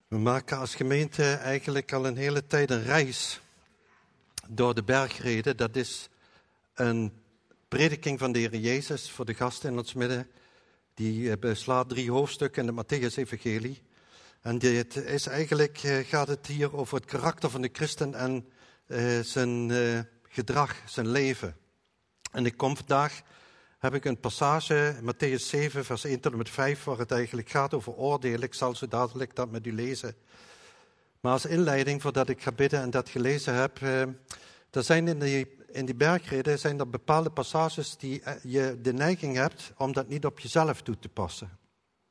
We maken als gemeente eigenlijk al een hele tijd een reis door de bergreden. Dat is een prediking van de Heer Jezus voor de gasten in ons midden. Die beslaat 3 hoofdstukken in de Mattheüs-evangelie. En dit is eigenlijk, gaat het hier over het karakter van de christen en zijn gedrag, zijn leven. En ik kom vandaag, heb ik een passage, Mattheüs 7, vers 1 tot en met 5, waar het eigenlijk gaat over oordelen. Ik zal zo dadelijk dat met u lezen. Maar als inleiding, voordat ik ga bidden en dat gelezen heb, er zijn in die bergreden zijn er bepaalde passages die je de neiging hebt om dat niet op jezelf toe te passen.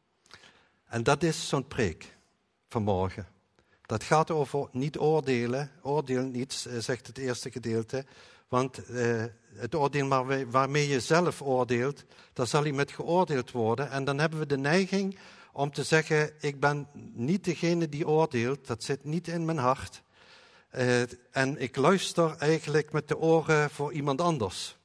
En dat is zo'n preek vanmorgen. Dat gaat over niet oordelen. Oordeel niet, zegt het eerste gedeelte. Want het oordeel waarmee je zelf oordeelt, daar zal hij met geoordeeld worden. En dan hebben we de neiging om te zeggen, ik ben niet degene die oordeelt. Dat zit niet in mijn hart. En ik luister eigenlijk met de oren voor iemand anders.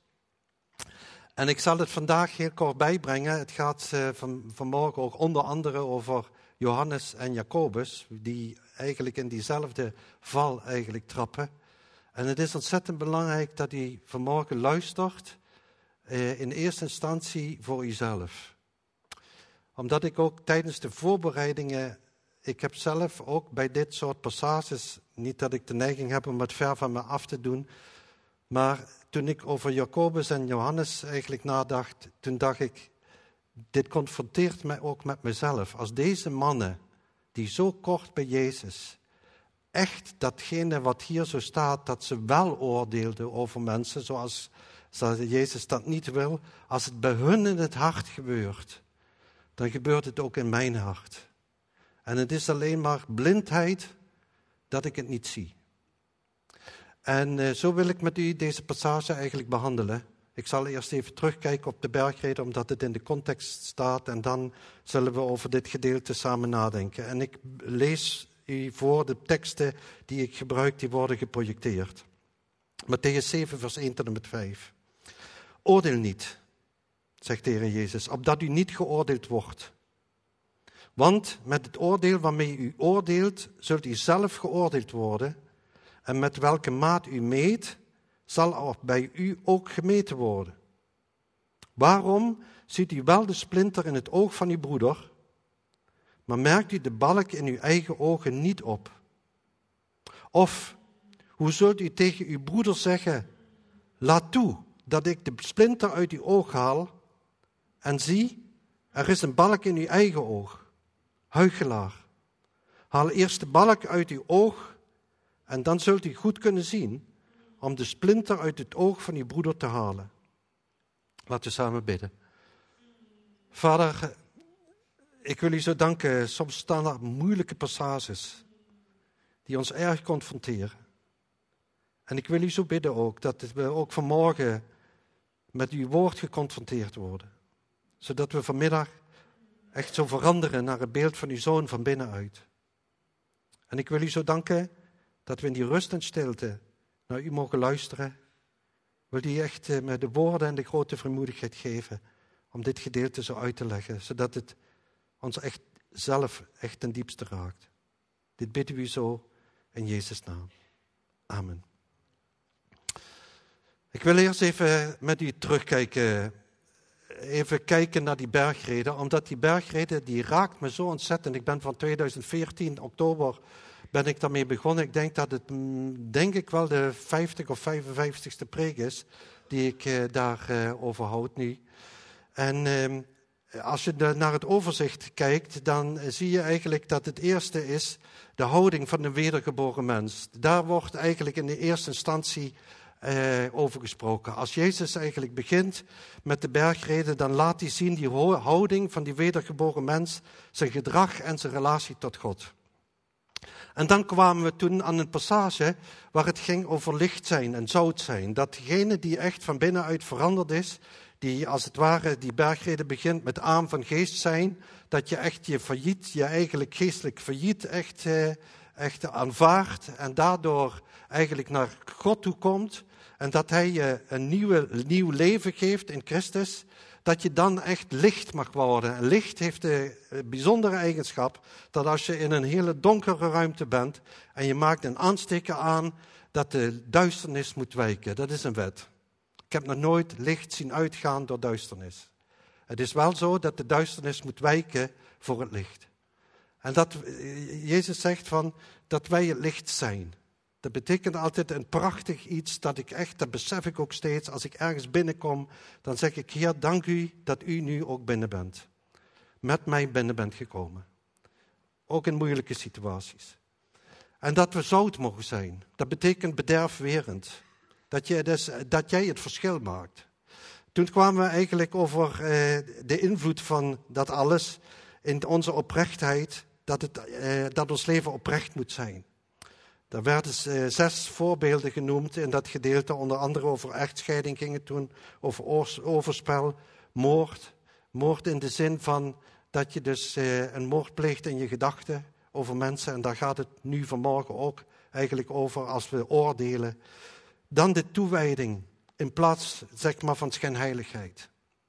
En ik zal het vandaag heel kort bijbrengen. Het gaat vanmorgen ook onder andere over Johannes en Jacobus, die eigenlijk in diezelfde val eigenlijk trappen. En het is ontzettend belangrijk dat u vanmorgen luistert, in eerste instantie voor uzelf. Omdat ik ook tijdens de voorbereidingen, ik heb zelf ook bij dit soort passages, niet dat ik de neiging heb om het ver van me af te doen, maar toen ik over Jacobus en Johannes eigenlijk nadacht, toen dacht ik, dit confronteert mij ook met mezelf. Als deze mannen, die zo kort bij Jezus, echt datgene wat hier zo staat, dat ze wel oordeelden over mensen, zoals Jezus dat niet wil, als het bij hun in het hart gebeurt, dan gebeurt het ook in mijn hart. En het is alleen maar blindheid dat ik het niet zie. En zo wil ik met u deze passage eigenlijk behandelen. Ik zal eerst even terugkijken op de bergreden, omdat het in de context staat. En dan zullen we over dit gedeelte samen nadenken. En ik lees u voor de teksten die ik gebruik, die worden geprojecteerd. Mattheüs 7, vers 1 tot en met 5. Oordeel niet, zegt de Heer Jezus, opdat u niet geoordeeld wordt. Want met het oordeel waarmee u oordeelt, zult u zelf geoordeeld worden. En met welke maat u meet, zal er bij u ook gemeten worden. Waarom ziet u wel de splinter in het oog van uw broeder, maar merkt u de balk in uw eigen ogen niet op? Of, hoe zult u tegen uw broeder zeggen, laat toe dat ik de splinter uit uw oog haal, en zie, er is een balk in uw eigen oog. Huichelaar, haal eerst de balk uit uw oog, en dan zult u goed kunnen zien om de splinter uit het oog van uw broeder te halen. Laten we samen bidden. Vader, ik wil u zo danken. Soms staan er moeilijke passages die ons erg confronteren. En ik wil u zo bidden ook, dat we ook vanmorgen met uw woord geconfronteerd worden. Zodat we vanmiddag echt zo veranderen naar het beeld van uw Zoon van binnenuit. En ik wil u zo danken dat we in die rust en stilte naar u mogen luisteren. Wil u echt met de woorden en de grote vrijmoedigheid geven om dit gedeelte zo uit te leggen, zodat het ons echt zelf echt ten diepste raakt. Dit bidden we u zo in Jezus' naam. Amen. Ik wil eerst even met u terugkijken. Even kijken naar die bergreden, omdat die bergreden die raakt me zo ontzettend. Ik ben van 2014, oktober, ben ik daarmee begonnen. Ik denk dat het, denk ik wel de 50 of 55ste preek is die ik daarover houd nu. En als je naar het overzicht kijkt, dan zie je eigenlijk dat het eerste is de houding van de wedergeboren mens. Daar wordt eigenlijk in de eerste instantie over gesproken. Als Jezus eigenlijk begint met de bergreden, dan laat hij zien die houding van die wedergeboren mens, zijn gedrag en zijn relatie tot God. En dan kwamen we toen aan een passage waar het ging over licht zijn en zout zijn. Dat degene die echt van binnenuit veranderd is, die als het ware die bergreden begint met arm van geest zijn, dat je echt je eigenlijk geestelijk failliet echt aanvaardt en daardoor eigenlijk naar God toe komt en dat hij je een nieuw leven geeft in Christus, dat je dan echt licht mag worden. En licht heeft de bijzondere eigenschap dat als je in een hele donkere ruimte bent en je maakt een aansteker aan, dat de duisternis moet wijken. Dat is een wet. Ik heb nog nooit licht zien uitgaan door duisternis. Het is wel zo dat de duisternis moet wijken voor het licht. En dat Jezus zegt dat wij het licht zijn. Dat betekent altijd een prachtig iets dat besef ik ook steeds. Als ik ergens binnenkom, dan zeg ik, Heer, dank u dat u nu ook binnen bent. Met mij binnen bent gekomen. Ook in moeilijke situaties. En dat we zout mogen zijn. Dat betekent bederfwerend. Dat jij het verschil maakt. Toen kwamen we eigenlijk over de invloed van dat alles in onze oprechtheid. Dat ons leven oprecht moet zijn. Er werden 6 voorbeelden genoemd in dat gedeelte. Onder andere over echtscheiding ging het toen. Over overspel, moord. Moord in de zin van dat je dus een moord pleegt in je gedachten over mensen. En daar gaat het nu vanmorgen ook eigenlijk over als we oordelen. Dan de toewijding in plaats van schijnheiligheid.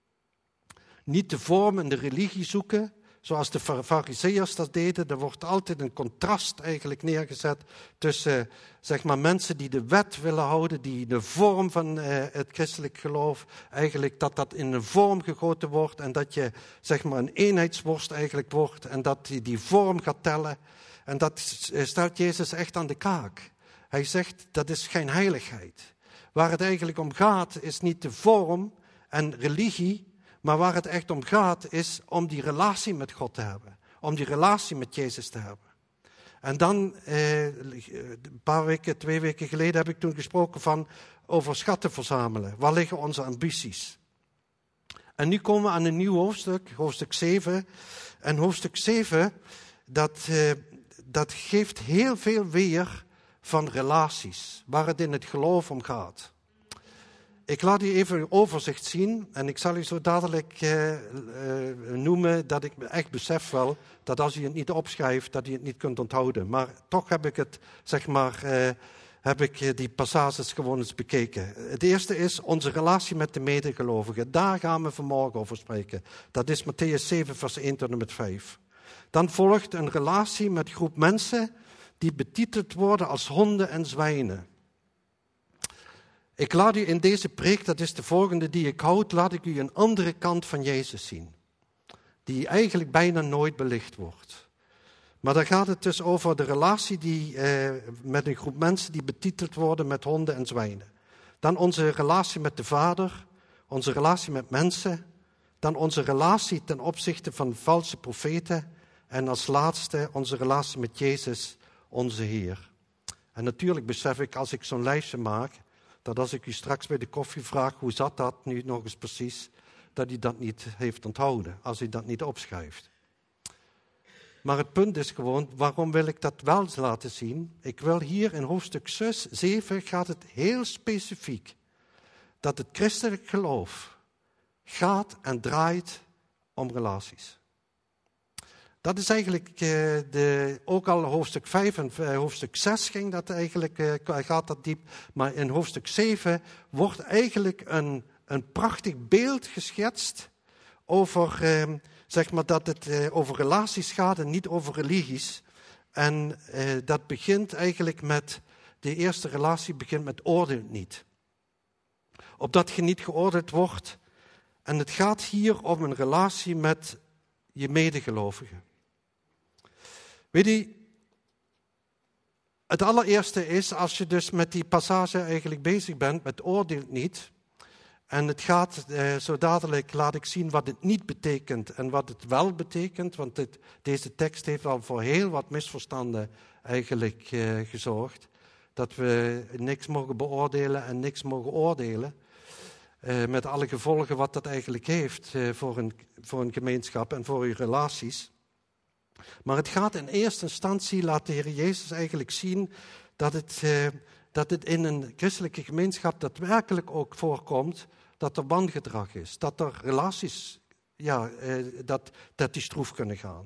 Niet de vorm en de religie zoeken, zoals de Farizeeërs dat deden. Er wordt altijd een contrast eigenlijk neergezet tussen mensen die de wet willen houden, die de vorm van het christelijk geloof, eigenlijk dat in een vorm gegoten wordt en dat je een eenheidsworst eigenlijk wordt en dat die vorm gaat tellen. En dat stelt Jezus echt aan de kaak. Hij zegt dat is schijnheiligheid. Waar het eigenlijk om gaat is niet de vorm en religie, maar waar het echt om gaat is om die relatie met God te hebben. Om die relatie met Jezus te hebben. En dan, een paar weken, 2 weken geleden heb ik toen gesproken over schatten verzamelen. Waar liggen onze ambities? En nu komen we aan een nieuw hoofdstuk, hoofdstuk 7. En hoofdstuk 7, dat geeft heel veel weer van relaties, waar het in het geloof om gaat. Ik laat u even een overzicht zien en ik zal u zo dadelijk noemen dat ik echt besef wel dat als u het niet opschrijft, dat u het niet kunt onthouden. Maar toch heb ik het, heb ik die passages gewoon eens bekeken. Het eerste is onze relatie met de medegelovigen. Daar gaan we vanmorgen over spreken. Dat is Mattheüs 7 vers 1 tot en met 5. Dan volgt een relatie met een groep mensen die betiteld worden als honden en zwijnen. Ik laat u in deze preek, dat is de volgende die ik houd, laat ik u een andere kant van Jezus zien. Die eigenlijk bijna nooit belicht wordt. Maar dan gaat het dus over de relatie met een groep mensen die betiteld worden met honden en zwijnen. Dan onze relatie met de Vader, onze relatie met mensen. Dan onze relatie ten opzichte van valse profeten. En als laatste onze relatie met Jezus, onze Heer. En natuurlijk besef ik als ik zo'n lijstje maak, dat als ik u straks bij de koffie vraag, hoe zat dat nu nog eens precies, dat u dat niet heeft onthouden, als u dat niet opschrijft. Maar het punt is gewoon, waarom wil ik dat wel laten zien? Ik wil hier in hoofdstuk 7 gaat het heel specifiek, dat het christelijk geloof gaat en draait om relaties. Dat is eigenlijk ook al hoofdstuk 5 en hoofdstuk 6 ging dat eigenlijk, gaat dat diep. Maar in hoofdstuk 7 wordt eigenlijk een prachtig beeld geschetst over, dat het over relaties gaat en niet over religies. En dat begint eigenlijk met, de eerste relatie begint met oordeel niet. Opdat je niet geoordeeld wordt. En het gaat hier om een relatie met je medegelovigen. Weet je, het allereerste is, als je dus met die passage eigenlijk bezig bent, met oordeel niet. En het gaat, zo dadelijk laat ik zien wat het niet betekent en wat het wel betekent. Want deze tekst heeft al voor heel wat misverstanden eigenlijk gezorgd. Dat we niks mogen beoordelen en niks mogen oordelen. Met alle gevolgen wat dat eigenlijk heeft voor een gemeenschap en voor je relaties. Maar het gaat in eerste instantie, laat de Heer Jezus eigenlijk zien dat het in een christelijke gemeenschap daadwerkelijk ook voorkomt dat er wangedrag is. Dat er relaties, dat die stroef kunnen gaan.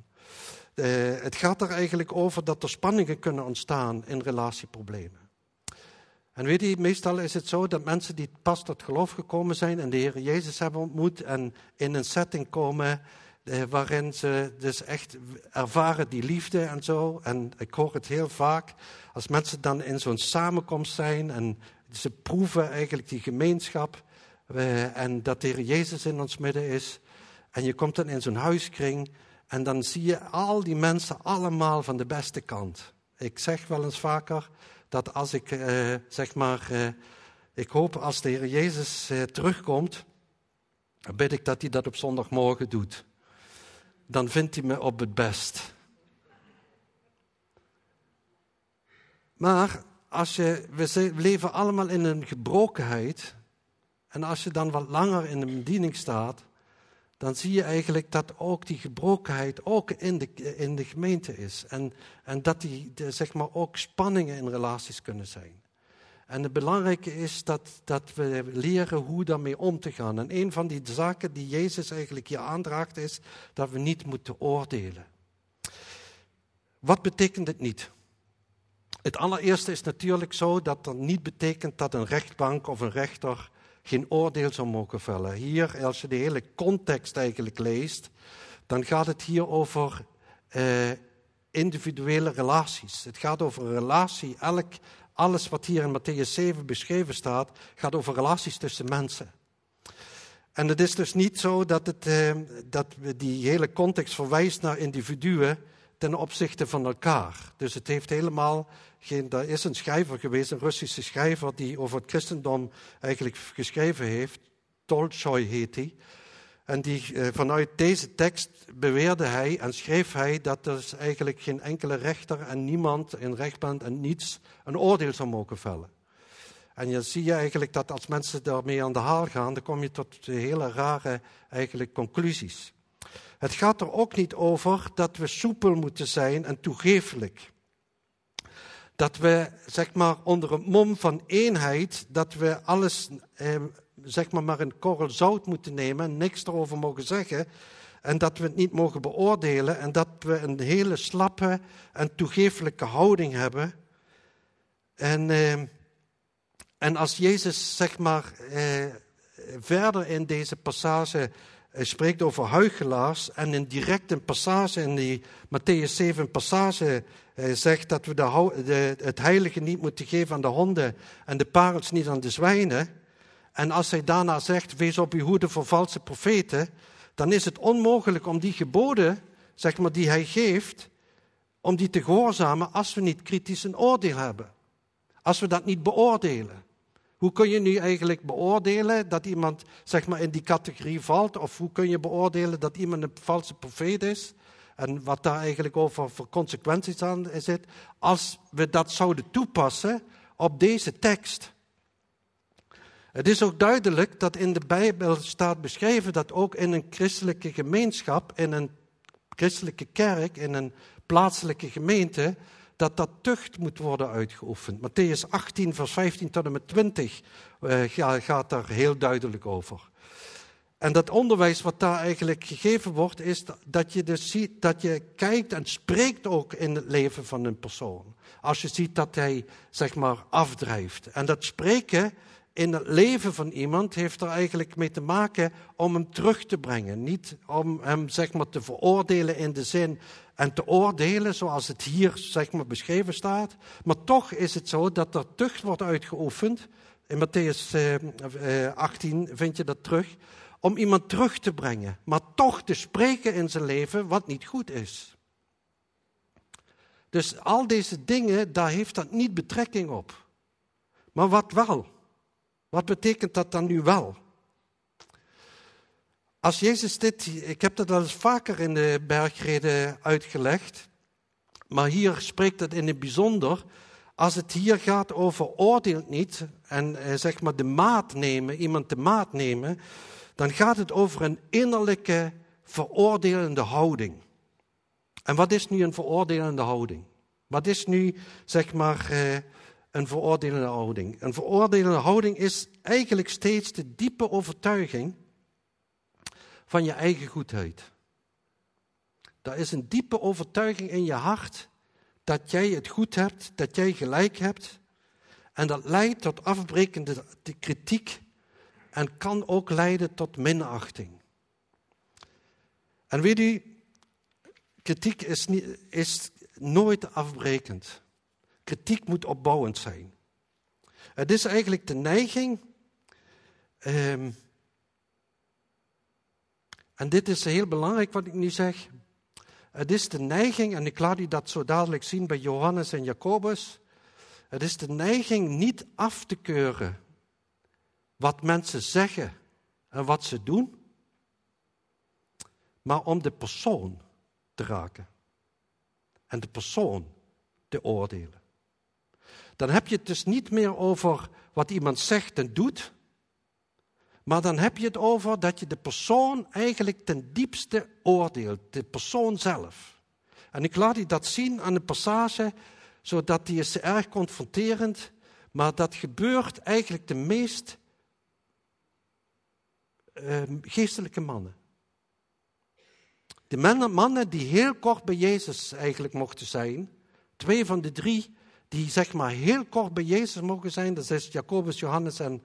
Het gaat er eigenlijk over dat er spanningen kunnen ontstaan in relatieproblemen. En weet je, meestal is het zo dat mensen die pas tot geloof gekomen zijn en de Heer Jezus hebben ontmoet en in een setting komen waarin ze dus echt ervaren die liefde en zo. En ik hoor het heel vaak, als mensen dan in zo'n samenkomst zijn en ze proeven eigenlijk die gemeenschap en dat de Heer Jezus in ons midden is. En je komt dan in zo'n huiskring en dan zie je al die mensen allemaal van de beste kant. Ik zeg wel eens vaker dat als ik, ik hoop als de Heer Jezus terugkomt, dan bid ik dat hij dat op zondagmorgen doet. Dan vindt hij me op het best. Maar we leven allemaal in een gebrokenheid. En als je dan wat langer in de bediening staat, dan zie je eigenlijk dat ook die gebrokenheid ook in de gemeente is. En dat ook spanningen in relaties kunnen zijn. En het belangrijke is dat we leren hoe daarmee om te gaan. En een van die zaken die Jezus eigenlijk hier aandraagt is dat we niet moeten oordelen. Wat betekent het niet? Het allereerste is natuurlijk zo dat dat niet betekent dat een rechtbank of een rechter geen oordeel zou mogen vellen. Hier, als je de hele context eigenlijk leest, dan gaat het hier over individuele relaties. Het gaat over een relatie. Alles wat hier in Mattheüs 7 beschreven staat, gaat over relaties tussen mensen. En het is dus niet zo dat die hele context verwijst naar individuen ten opzichte van elkaar. Dus het heeft helemaal geen... Er is een schrijver geweest, een Russische schrijver, die over het christendom eigenlijk geschreven heeft. Tolstoj heet hij. En vanuit deze tekst beweerde hij en schreef hij dat er eigenlijk geen enkele rechter en niemand in rechtbank en niets een oordeel zou mogen vellen. En je zie je eigenlijk dat als mensen daarmee aan de haal gaan, dan kom je tot hele rare eigenlijk conclusies. Het gaat er ook niet over dat we soepel moeten zijn en toegeeflijk. Dat we, onder het mom van eenheid, dat we alles, maar een korrel zout moeten nemen en niks erover mogen zeggen. En dat we het niet mogen beoordelen en dat we een hele slappe en toegeeflijke houding hebben. En als Jezus, verder in deze passage spreekt over huichelaars en in direct een passage in die Mattheüs 7 passage zegt dat we het heilige niet moeten geven aan de honden en de parels niet aan de zwijnen. En als hij daarna zegt, wees op uw hoede voor valse profeten, dan is het onmogelijk om die geboden, die hij geeft, om die te gehoorzamen als we niet kritisch een oordeel hebben. Als we dat niet beoordelen. Hoe kun je nu eigenlijk beoordelen dat iemand in die categorie valt? Of hoe kun je beoordelen dat iemand een valse profeet is? En wat daar eigenlijk over voor consequenties aan zit. Als we dat zouden toepassen op deze tekst. Het is ook duidelijk dat in de Bijbel staat beschreven dat ook in een christelijke gemeenschap, in een christelijke kerk, in een plaatselijke gemeente, dat tucht moet worden uitgeoefend. Mattheüs 18, vers 15 tot en met 20 gaat daar heel duidelijk over. En dat onderwijs wat daar eigenlijk gegeven wordt, is dat je dus ziet, dat je kijkt en spreekt ook in het leven van een persoon. Als je ziet dat hij, afdrijft. En dat spreken in het leven van iemand heeft er eigenlijk mee te maken om hem terug te brengen. Niet om hem, te veroordelen in de zin en te oordelen zoals het hier, beschreven staat. Maar toch is het zo dat er tucht wordt uitgeoefend. In Mattheüs 18 vind je dat terug. Om iemand terug te brengen. Maar toch te spreken in zijn leven wat niet goed is. Dus al deze dingen, daar heeft dat niet betrekking op. Maar wat wel? Wat betekent dat dan nu wel? Als Jezus ik heb dat wel eens vaker in de bergreden uitgelegd, maar hier spreekt het in het bijzonder, als het hier gaat over oordeelt niet en de maat nemen, iemand de maat nemen, dan gaat het over een innerlijke veroordelende houding. En wat is nu een veroordelende houding? Wat is nu, een veroordelende houding? Een veroordelende houding is eigenlijk steeds de diepe overtuiging van je eigen goedheid. Er is een diepe overtuiging in je hart dat jij het goed hebt, dat jij gelijk hebt En dat leidt tot afbrekende kritiek en kan ook leiden tot minachting. En weet u, kritiek is nooit afbrekend. Kritiek moet opbouwend zijn. Het is eigenlijk de neiging, en dit is heel belangrijk wat ik nu zeg. Het is de neiging, en ik laat u dat zo dadelijk zien bij Johannes en Jacobus. Het is de neiging niet af te keuren wat mensen zeggen en wat ze doen, maar om de persoon te raken en de persoon te oordelen. Dan heb je het dus niet meer over wat iemand zegt en doet, maar dan heb je het over dat je de persoon eigenlijk ten diepste oordeelt, de persoon zelf. En ik laat u dat zien aan een passage, zodat die is erg confronterend, maar dat gebeurt eigenlijk de meest geestelijke mannen. De mannen die heel kort bij Jezus eigenlijk mochten zijn, 2 van de 3 die zeg maar heel kort bij Jezus mogen zijn, dat is Jacobus, Johannes en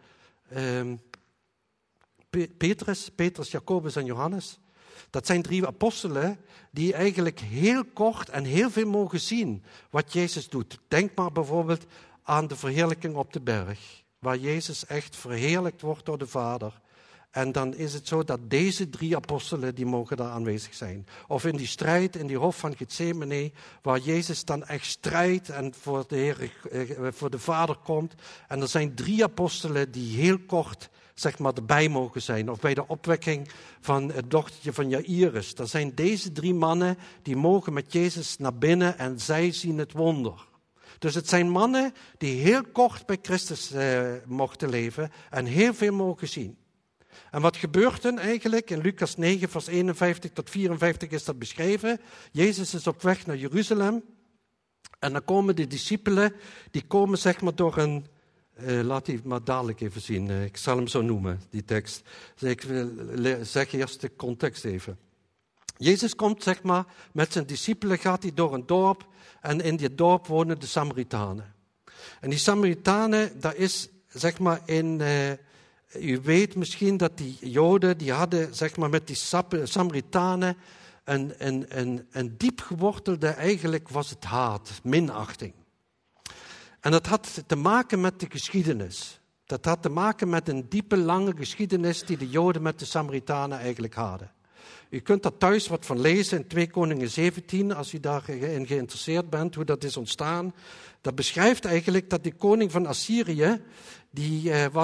Petrus, Jacobus en Johannes. Dat zijn 3 apostelen die eigenlijk heel kort en heel veel mogen zien wat Jezus doet. Denk maar bijvoorbeeld aan de verheerlijking op de berg, waar Jezus echt verheerlijkt wordt door de Vader. En dan is het zo dat deze 3 apostelen, die mogen daar aanwezig zijn. Of in die strijd, in die hof van Gethsemane, waar Jezus dan echt strijdt en voor de Vader komt. En er zijn 3 apostelen die heel kort, zeg maar, erbij mogen zijn. Of bij de opwekking van het dochtertje van Jairus. Er zijn deze 3 mannen, die mogen met Jezus naar binnen en zij zien het wonder. Dus het zijn mannen die heel kort bij Christus mochten leven en heel veel mogen zien. En wat gebeurt er eigenlijk? In Lucas 9, vers 51 tot 54 is dat beschreven. Jezus is op weg naar Jeruzalem. En dan komen de discipelen, die komen zeg maar door een... laat die maar dadelijk even zien. Ik zal hem zo noemen, die tekst. Dus ik zeg eerst de context even. Jezus komt zeg maar met zijn discipelen, gaat hij door een dorp. En in dit dorp wonen de Samaritanen. En die Samaritanen, dat is zeg maar in... U weet misschien dat die Joden, die hadden zeg maar met die Samaritanen een diep gewortelde, eigenlijk was het haat, minachting. En dat had te maken met de geschiedenis. Dat had te maken met een diepe, lange geschiedenis die de Joden met de Samaritanen eigenlijk hadden. U kunt daar thuis wat van lezen in 2 Koningen 17, als u daarin geïnteresseerd bent, hoe dat is ontstaan. Dat beschrijft eigenlijk dat de koning van Assyrië, dat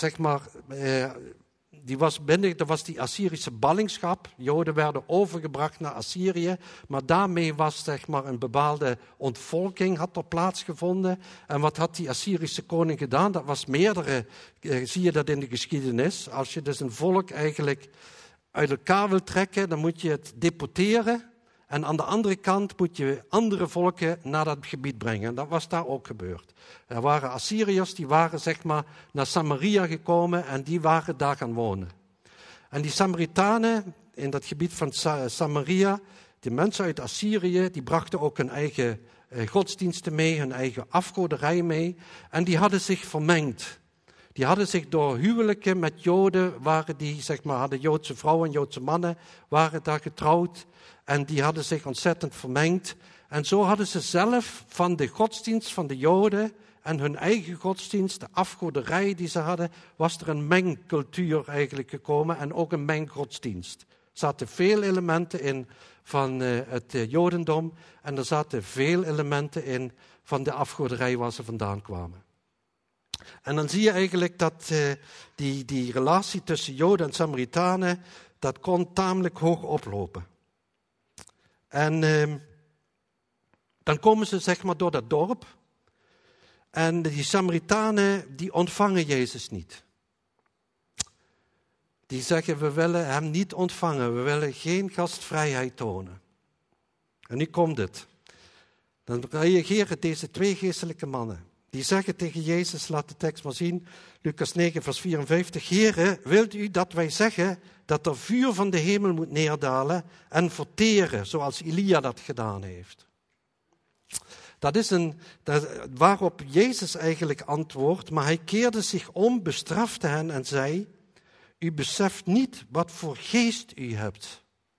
was die Assyrische ballingschap. Joden werden overgebracht naar Assyrië, maar daarmee was zeg maar een bepaalde ontvolking had er plaatsgevonden. En wat had die Assyrische koning gedaan? Dat was meerdere, zie je dat in de geschiedenis. Als je dus een volk eigenlijk uit elkaar wil trekken, dan moet je het deporteren. En aan de andere kant moet je andere volken naar dat gebied brengen. En dat was daar ook gebeurd. Er waren Assyriërs, die waren zeg maar naar Samaria gekomen en die waren daar gaan wonen. En die Samaritanen in dat gebied van Samaria, die mensen uit Assyrië, die brachten ook hun eigen godsdiensten mee, hun eigen afgoderij mee. En die hadden zich vermengd. Die hadden zich door huwelijken met Joden, hadden Joodse vrouwen en Joodse mannen, waren daar getrouwd. En die hadden zich ontzettend vermengd. En zo hadden ze zelf van de godsdienst van de Joden en hun eigen godsdienst, de afgoderij die ze hadden, was er een mengcultuur eigenlijk gekomen en ook een menggodsdienst. Er zaten veel elementen in van het Jodendom en er zaten veel elementen in van de afgoderij waar ze vandaan kwamen. En dan zie je eigenlijk dat die relatie tussen Joden en Samaritanen, dat kon tamelijk hoog oplopen. En dan komen ze zeg maar door dat dorp. En die Samaritanen, die ontvangen Jezus niet. Die zeggen, we willen hem niet ontvangen. We willen geen gastvrijheid tonen. En nu komt het. Dan reageren deze 2 geestelijke mannen. Die zeggen tegen Jezus, laat de tekst maar zien, Lucas 9 vers 54. Heere, wilt u dat wij zeggen dat er vuur van de hemel moet neerdalen en verteren, zoals Elia dat gedaan heeft? Dat is waarop Jezus eigenlijk antwoordt, maar hij keerde zich om, bestrafte hen en zei, u beseft niet wat voor geest u hebt.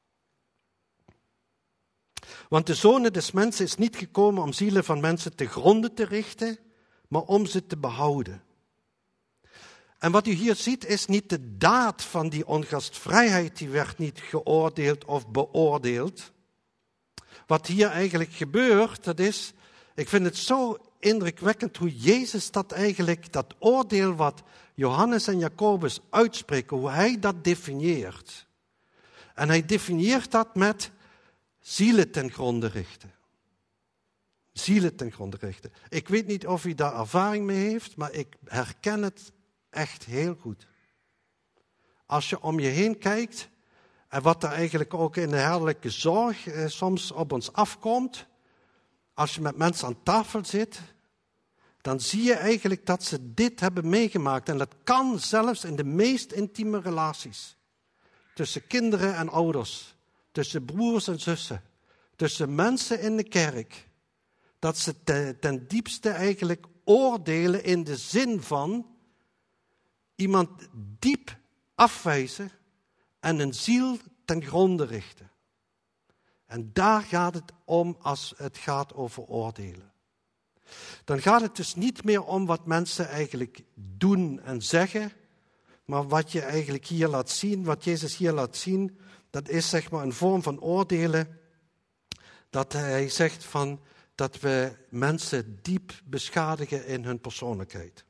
Want de Zoon des Mensen is niet gekomen om zielen van mensen te gronden te richten, maar om ze te behouden. En wat u hier ziet is niet de daad van die ongastvrijheid, die werd niet geoordeeld of beoordeeld. Wat hier eigenlijk gebeurt, dat is, ik vind het zo indrukwekkend hoe Jezus dat oordeel wat Johannes en Jacobus uitspreken, hoe hij dat definieert. En hij definieert dat met zielen ten gronde richten. Zielen ten gronde richten. Ik weet niet of u daar ervaring mee heeft, maar ik herken het echt heel goed. Als je om je heen kijkt en wat er eigenlijk ook in de herderlijke zorg soms op ons afkomt, als je met mensen aan tafel zit, dan zie je eigenlijk dat ze dit hebben meegemaakt. En dat kan zelfs in de meest intieme relaties. Tussen kinderen en ouders, tussen broers en zussen, tussen mensen in de kerk. Dat ze ten diepste eigenlijk oordelen in de zin van iemand diep afwijzen en een ziel ten gronde richten. En daar gaat het om als het gaat over oordelen. Dan gaat het dus niet meer om wat mensen eigenlijk doen en zeggen, maar wat je eigenlijk hier laat zien, wat Jezus hier laat zien, dat is zeg maar een vorm van oordelen, dat hij zegt van dat we mensen diep beschadigen in hun persoonlijkheid.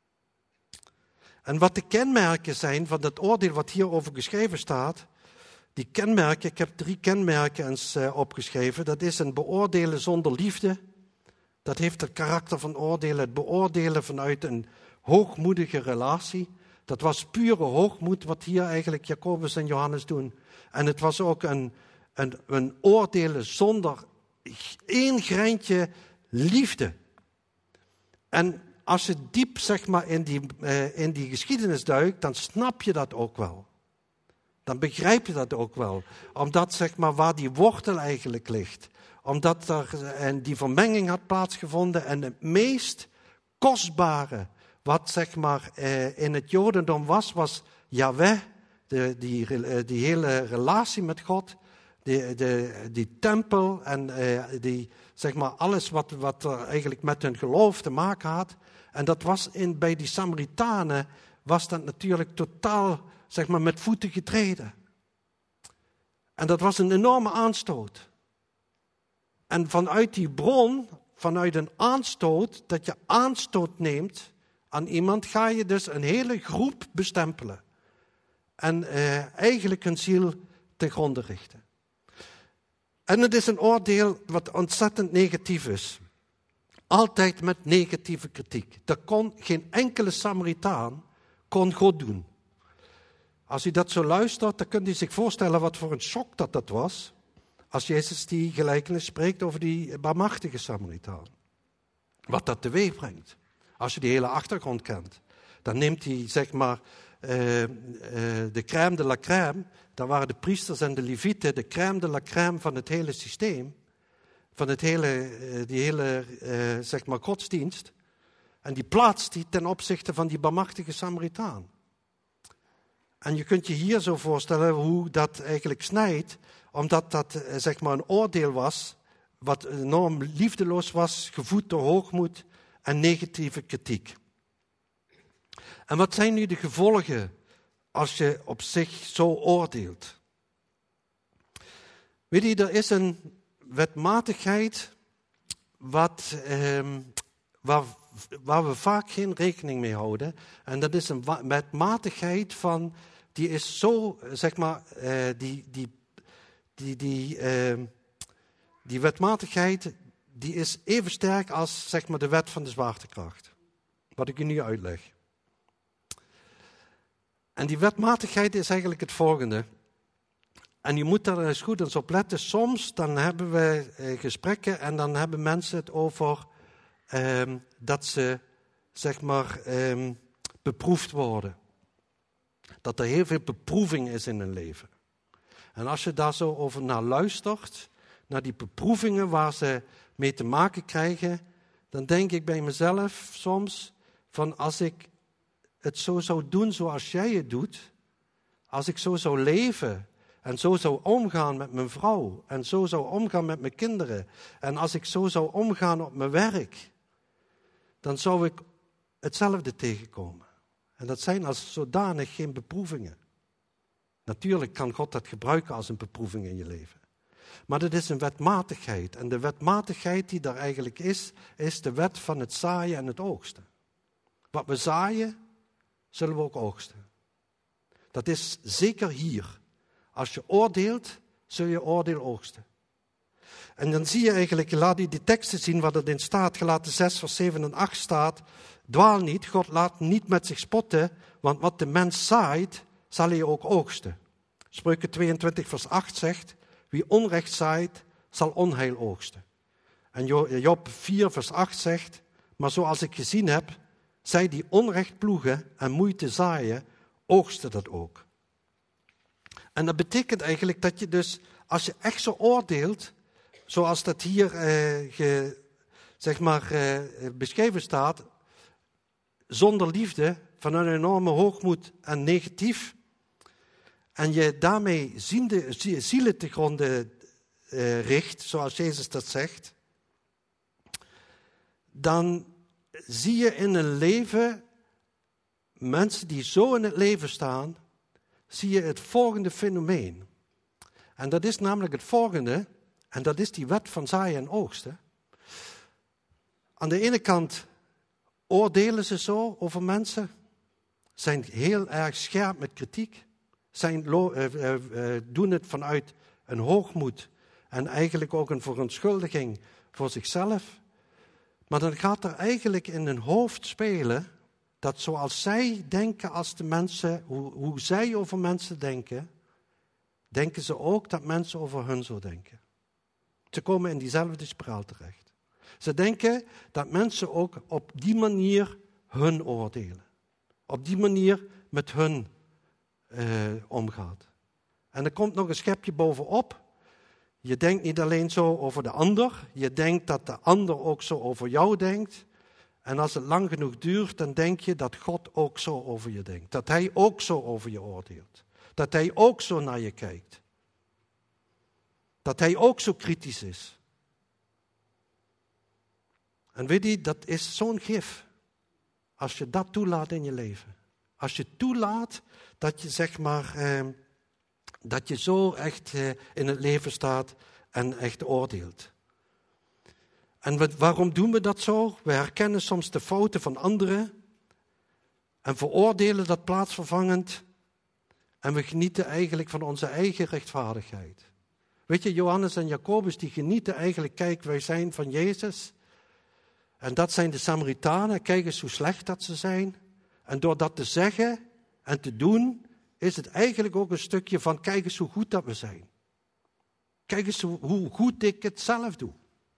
En wat de kenmerken zijn van dat oordeel wat hierover geschreven staat, die kenmerken, ik heb 3 kenmerken eens opgeschreven. Dat is een beoordelen zonder liefde. Dat heeft het karakter van oordelen. Het beoordelen vanuit een hoogmoedige relatie. Dat was pure hoogmoed wat hier eigenlijk Jacobus en Johannes doen. En het was ook een oordelen zonder één greintje liefde. En als je diep zeg maar in die geschiedenis duikt, dan snap je dat ook wel. Dan begrijp je dat ook wel. Omdat zeg maar waar die wortel eigenlijk ligt. Omdat er die vermenging had plaatsgevonden en het meest kostbare wat zeg maar in het Jodendom was Yahweh, die hele relatie met God, die tempel en die zeg maar alles wat er eigenlijk met hun geloof te maken had. En dat was bij die Samaritanen was dat natuurlijk totaal zeg maar met voeten getreden. En dat was een enorme aanstoot. En vanuit die bron, vanuit een aanstoot, dat je aanstoot neemt aan iemand, ga je dus een hele groep bestempelen. En eigenlijk hun ziel ten gronde richten. En het is een oordeel wat ontzettend negatief is. Altijd met negatieve kritiek. Er kon geen enkele Samaritaan kon God doen. Als u dat zo luistert, dan kunt u zich voorstellen wat voor een shock dat was. Als Jezus die gelijkenis spreekt over die barmhartige Samaritaan. Wat dat teweeg brengt. Als je die hele achtergrond kent. Dan neemt hij zeg maar de crème de la crème. Daar waren de priesters en de levieten de crème de la crème van het hele systeem. Van die hele zeg maar godsdienst. En die plaatst hij ten opzichte van die barmhartige Samaritaan. En je kunt je hier zo voorstellen hoe dat eigenlijk snijdt, omdat dat zeg maar een oordeel was, wat enorm liefdeloos was, gevoed door hoogmoed en negatieve kritiek. En wat zijn nu de gevolgen als je op zich zo oordeelt? Weet je, er is een wetmatigheid waar we vaak geen rekening mee houden. En dat is een wetmatigheid van, die is zo, zeg maar, die wetmatigheid, die is even sterk als, zeg maar, de wet van de zwaartekracht. Wat ik u nu uitleg. En die wetmatigheid is eigenlijk het volgende. En je moet daar eens goed eens op letten. Soms dan hebben we gesprekken en dan hebben mensen het over dat ze zeg maar beproefd worden. Dat er heel veel beproeving is in hun leven. En als je daar zo over naar luistert, naar die beproevingen waar mee te maken krijgen, dan denk ik bij mezelf soms van als ik het zo zou doen zoals jij het doet, als ik zo zou leven en zo zou omgaan met mijn vrouw en zo zou omgaan met mijn kinderen en als ik zo zou omgaan op mijn werk, dan zou ik hetzelfde tegenkomen. En dat zijn als zodanig geen beproevingen. Natuurlijk kan God dat gebruiken als een beproeving in je leven. Maar dat is een wetmatigheid. En de wetmatigheid die daar eigenlijk is de wet van het zaaien en het oogsten. Wat we zaaien, zullen we ook oogsten. Dat is zeker hier. Als je oordeelt, zul je oordeel oogsten. En dan zie je eigenlijk, laat die teksten zien wat er in staat. Galaten 6 vers 7 en 8 staat. Dwaal niet, God laat niet met zich spotten, want wat de mens zaait, zal hij ook oogsten. Spreuken 22 vers 8 zegt, wie onrecht zaait, zal onheil oogsten. En Job 4 vers 8 zegt, maar zoals ik gezien heb, zij die onrecht ploegen en moeite zaaien, oogsten dat ook. En dat betekent eigenlijk dat je dus, als je echt zo oordeelt, zoals dat hier beschreven staat, zonder liefde, van een enorme hoogmoed en negatief, en je daarmee zielen te gronden richt, zoals Jezus dat zegt, dan zie je in een leven, mensen die zo in het leven staan, zie je het volgende fenomeen. En dat is namelijk het volgende, en dat is die wet van zaaien en oogsten. Aan de ene kant oordelen ze zo over mensen, zijn heel erg scherp met kritiek, doen het vanuit een hoogmoed en eigenlijk ook een verontschuldiging voor zichzelf. Maar dan gaat er eigenlijk in hun hoofd spelen dat zoals zij denken als de mensen, hoe zij over mensen denken, denken ze ook dat mensen over hun zo denken. Ze komen in diezelfde spiraal terecht. Ze denken dat mensen ook op die manier hun oordelen. Op die manier met hun omgaat. En er komt nog een schepje bovenop. Je denkt niet alleen zo over de ander. Je denkt dat de ander ook zo over jou denkt. En als het lang genoeg duurt, dan denk je dat God ook zo over je denkt. Dat hij ook zo over je oordeelt. Dat hij ook zo naar je kijkt. Dat hij ook zo kritisch is. En weet je, dat is zo'n gif. Als je dat toelaat in je leven. Als je toelaat dat je dat je zo echt in het leven staat en echt oordeelt. En waarom doen we dat zo? We herkennen soms de fouten van anderen en veroordelen dat plaatsvervangend. En we genieten eigenlijk van onze eigen rechtvaardigheid. Weet je, Johannes en Jacobus die genieten eigenlijk, kijk, wij zijn van Jezus. En dat zijn de Samaritanen, kijk eens hoe slecht dat ze zijn. En door dat te zeggen en te doen, is het eigenlijk ook een stukje van, kijk eens hoe goed dat we zijn. Kijk eens hoe goed ik het zelf doe.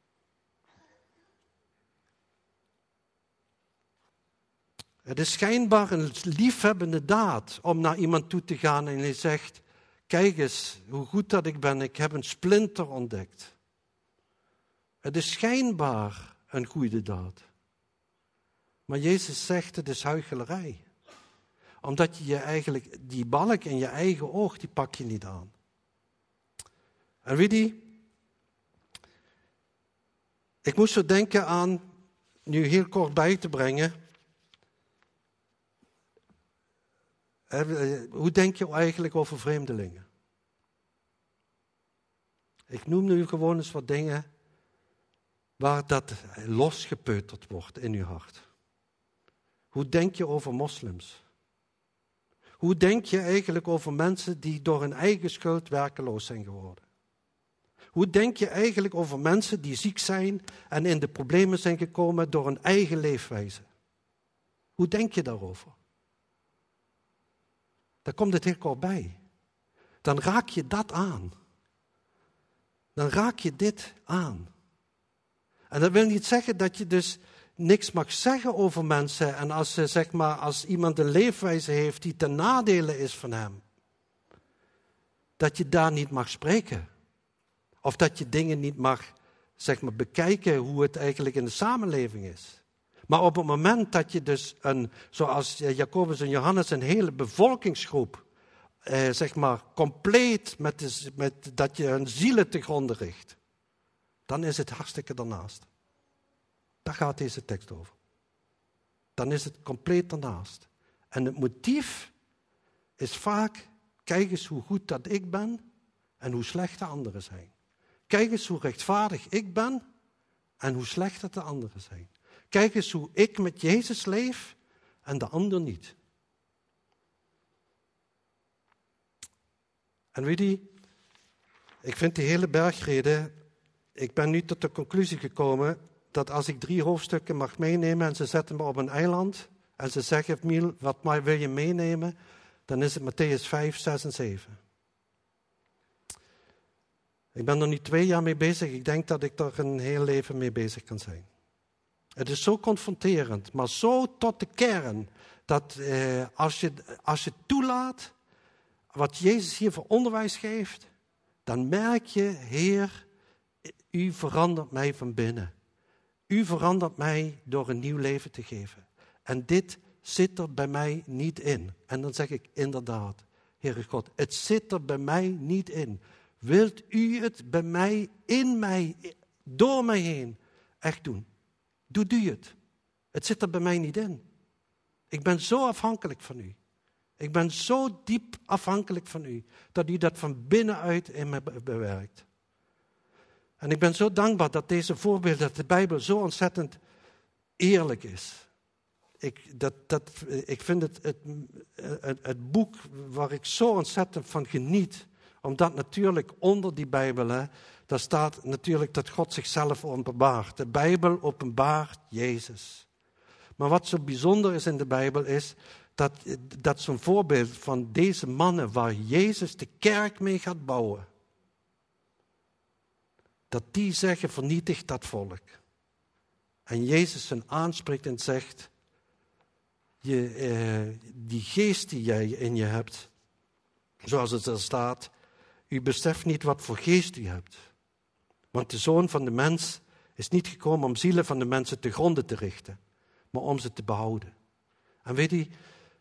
Het is schijnbaar een liefhebbende daad om naar iemand toe te gaan en hij zegt, kijk eens hoe goed dat ik ben, ik heb een splinter ontdekt. Het is schijnbaar een goede daad. Maar Jezus zegt, het is huichelarij. Omdat je eigenlijk, die balk in je eigen oog, die pak je niet aan. En weet je, ik moest zo denken aan, nu heel kort bij te brengen. Hoe denk je eigenlijk over vreemdelingen? Ik noem nu gewoon eens wat dingen waar dat losgepeuterd wordt in uw hart. Hoe denk je over moslims? Hoe denk je eigenlijk over mensen die door hun eigen schuld werkeloos zijn geworden? Hoe denk je eigenlijk over mensen die ziek zijn en in de problemen zijn gekomen door hun eigen leefwijze? Hoe denk je daarover? Daar komt het heel kort bij. Dan raak je dat aan. Dan raak je dit aan. En dat wil niet zeggen dat je dus niks mag zeggen over mensen. En als iemand een leefwijze heeft die ten nadele is van hem, dat je daar niet mag spreken. Of dat je dingen niet mag zeg maar, bekijken hoe het eigenlijk in de samenleving is. Maar op het moment dat je dus, zoals Jacobus en Johannes, een hele bevolkingsgroep, zeg maar, compleet met dat je hun zielen te gronden richt, dan is het hartstikke daarnaast. Daar gaat deze tekst over. Dan is het compleet daarnaast. En het motief is vaak, kijk eens hoe goed dat ik ben en hoe slecht de anderen zijn. Kijk eens hoe rechtvaardig ik ben en hoe slecht dat de anderen zijn. Kijk eens hoe ik met Jezus leef en de ander niet. En weet je, ik vind die hele bergrede, ik ben nu tot de conclusie gekomen dat als ik 3 hoofdstukken mag meenemen en ze zetten me op een eiland en ze zeggen, Miel, wat wil je meenemen? Dan is het Mattheüs 5, 6 en 7. Ik ben er nu 2 jaar mee bezig. Ik denk dat ik er een heel leven mee bezig kan zijn. Het is zo confronterend, maar zo tot de kern, dat als je toelaat wat Jezus hier voor onderwijs geeft, dan merk je, Heer, u verandert mij van binnen. U verandert mij door een nieuw leven te geven. En dit zit er bij mij niet in. En dan zeg ik inderdaad, Heere God, het zit er bij mij niet in. Wilt u het bij mij, in mij, door mij heen echt doen? Doet u het. Het zit er bij mij niet in. Ik ben zo afhankelijk van u. Ik ben zo diep afhankelijk van u, dat u dat van binnenuit in me bewerkt. En ik ben zo dankbaar dat deze voorbeelden, dat de Bijbel zo ontzettend eerlijk is. Ik vind het boek waar ik zo ontzettend van geniet, omdat natuurlijk onder die Bijbel, daar staat natuurlijk dat God zichzelf openbaart. De Bijbel openbaart Jezus. Maar wat zo bijzonder is in de Bijbel is dat zo'n voorbeeld van deze mannen waar Jezus de kerk mee gaat bouwen, dat die zeggen, vernietig dat volk. En Jezus hen aanspreekt en zegt, die geest die jij in je hebt, zoals het er staat, u beseft niet wat voor geest u hebt. Want de Zoon van de Mens is niet gekomen om zielen van de mensen te gronden te richten, maar om ze te behouden. En weet je,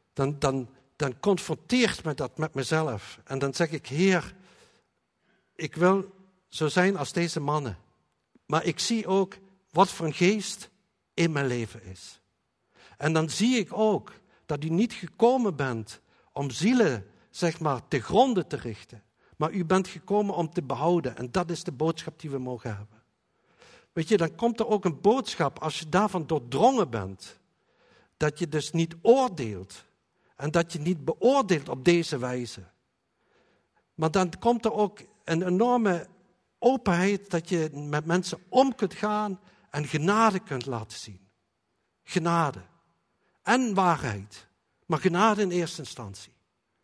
dan confronteert me dat met mezelf. En dan zeg ik, Heer, ik wil zo zijn als deze mannen. Maar ik zie ook wat voor een geest in mijn leven is. En dan zie ik ook dat u niet gekomen bent om zielen, zeg maar, te gronden te richten. Maar u bent gekomen om te behouden. En dat is de boodschap die we mogen hebben. Weet je, dan komt er ook een boodschap als je daarvan doordrongen bent. Dat je dus niet oordeelt. En dat je niet beoordeelt op deze wijze. Maar dan komt er ook een enorme openheid dat je met mensen om kunt gaan en genade kunt laten zien. Genade. En waarheid. Maar genade in eerste instantie.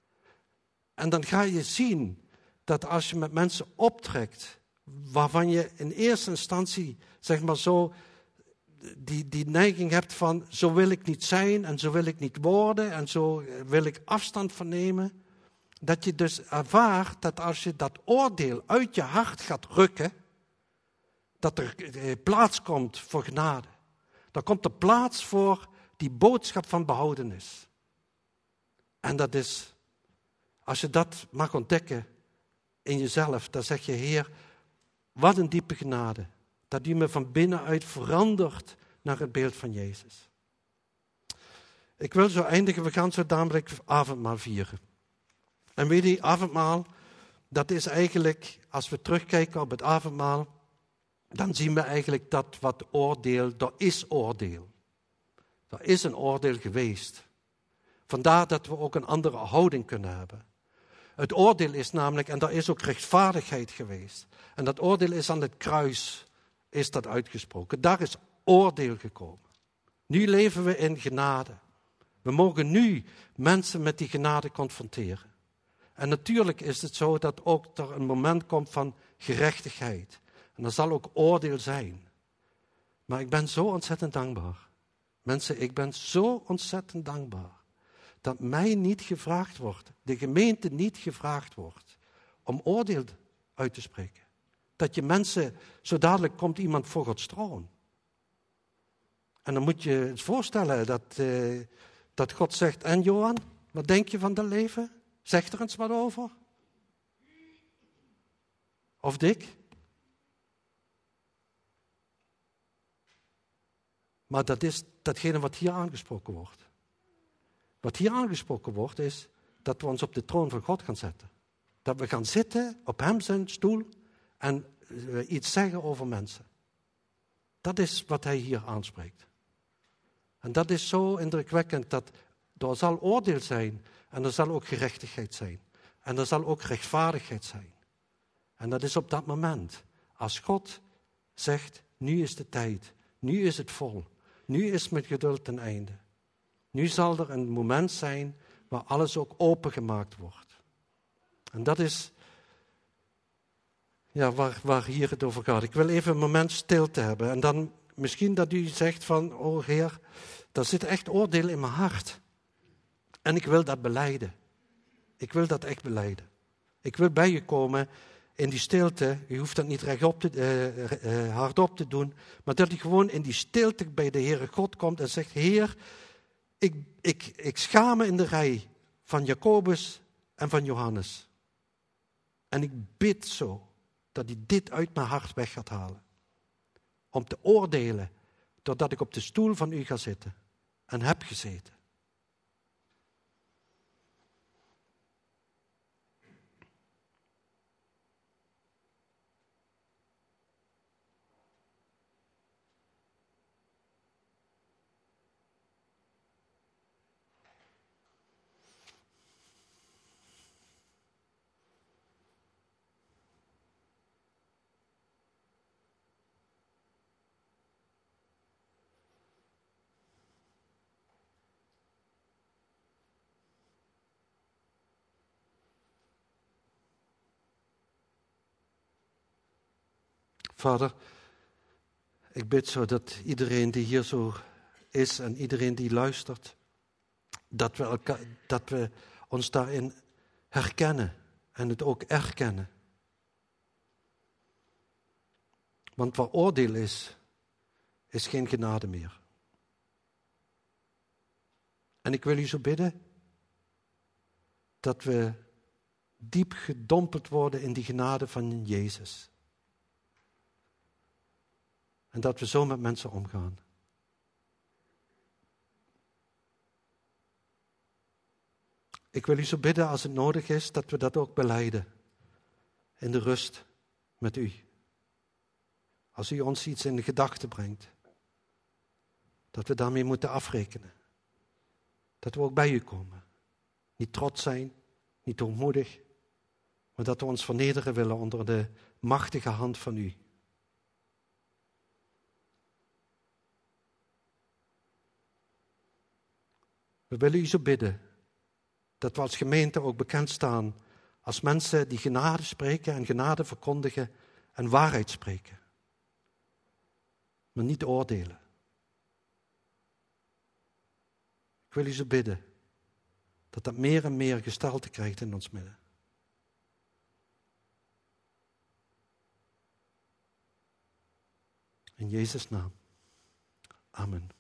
En dan ga je zien dat als je met mensen optrekt, waarvan je in eerste instantie, zeg maar zo, die neiging hebt van, zo wil ik niet zijn en zo wil ik niet worden en zo wil ik afstand van nemen. Dat je dus ervaart dat als je dat oordeel uit je hart gaat rukken, dat er plaats komt voor genade. Dan komt er plaats voor die boodschap van behoudenis. En dat is, als je dat mag ontdekken in jezelf, dan zeg je, Heer, wat een diepe genade. Dat u me van binnenuit verandert naar het beeld van Jezus. Ik wil zo eindigen, we gaan zo dadelijk avondmaal vieren. En weet je, avondmaal, dat is eigenlijk, als we terugkijken op het avondmaal, dan zien we eigenlijk dat wat oordeel, er is oordeel. Er is een oordeel geweest. Vandaar dat we ook een andere houding kunnen hebben. Het oordeel is namelijk, en daar is ook rechtvaardigheid geweest. En dat oordeel is aan het kruis, is dat uitgesproken. Daar is oordeel gekomen. Nu leven we in genade. We mogen nu mensen met die genade confronteren. En natuurlijk is het zo dat ook er een moment komt van gerechtigheid. En er zal ook oordeel zijn. Maar ik ben zo ontzettend dankbaar. Mensen, ik ben zo ontzettend dankbaar. Dat mij niet gevraagd wordt, de gemeente niet gevraagd wordt, om oordeel uit te spreken. Dat je mensen, zo dadelijk komt iemand voor Gods troon. En dan moet je je voorstellen dat God zegt, en Johan, wat denk je van dat leven? Zeg er eens wat over. Of Dick. Maar dat is datgene wat hier aangesproken wordt. Wat hier aangesproken wordt is dat we ons op de troon van God gaan zetten. Dat we gaan zitten op hem zijn stoel en iets zeggen over mensen. Dat is wat hij hier aanspreekt. En dat is zo indrukwekkend dat er zal oordeel zijn en er zal ook gerechtigheid zijn. En er zal ook rechtvaardigheid zijn. En dat is op dat moment. Als God zegt, nu is de tijd, nu is het vol, nu is met geduld ten einde. Nu zal er een moment zijn waar alles ook opengemaakt wordt. En dat is waar hier het over gaat. Ik wil even een moment stilte hebben. En dan misschien dat u zegt van, oh Heer, daar zit echt oordeel in mijn hart. En ik wil dat belijden. Ik wil dat echt belijden. Ik wil bij je komen in die stilte. U hoeft dat niet hardop te doen. Maar dat u gewoon in die stilte bij de Heere God komt en zegt, Heer, ik schaam me in de rij van Jacobus en van Johannes. En ik bid zo dat hij dit uit mijn hart weg gaat halen. Om te oordelen doordat ik op de stoel van u ga zitten en heb gezeten. Vader, ik bid zo dat iedereen die hier zo is en iedereen die luistert, dat we ons daarin herkennen en het ook erkennen. Want waar oordeel is geen genade meer. En ik wil u zo bidden dat we diep gedompeld worden in die genade van Jezus. En dat we zo met mensen omgaan. Ik wil u zo bidden als het nodig is dat we dat ook belijden. In de rust met u. Als u ons iets in de gedachten brengt. Dat we daarmee moeten afrekenen. Dat we ook bij u komen. Niet trots zijn, niet hoogmoedig. Maar dat we ons vernederen willen onder de machtige hand van u. We willen u zo bidden dat we als gemeente ook bekend staan als mensen die genade spreken en genade verkondigen en waarheid spreken. Maar niet oordelen. Ik wil u zo bidden dat dat meer en meer gestalte krijgt in ons midden. In Jezus' naam. Amen.